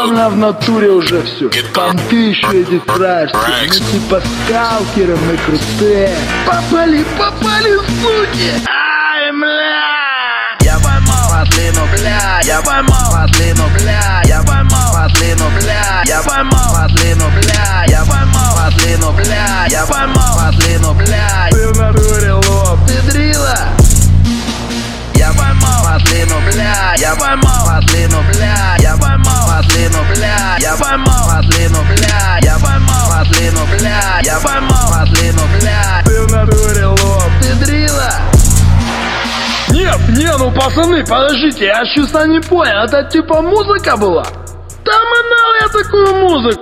она в натуре уже все. Понты еще эти страшные. Мы типа скалкеры, мы крутые. Попали, суки! Ай, бля! Я поймал ослину, бля! Я поймал ослину, бля! Я поймал ослину, бля! Я поймал ослину, бля! Я поймал ослину, бля! Я поймал ослину, бля! Ты в натуре лоб, ты дрила! Я поймал ослину, бля! Я поймал ослину, бля! Я поймал ослину, бля! Я поймал ослину, бля! Я поймал ослину, бля! Я поймал ослину, бля! Ты в натуре лоб, ты дрила! Нет, ну пацаны, подождите, я честно не понял, это типа музыка была? Да манал я такую музыку!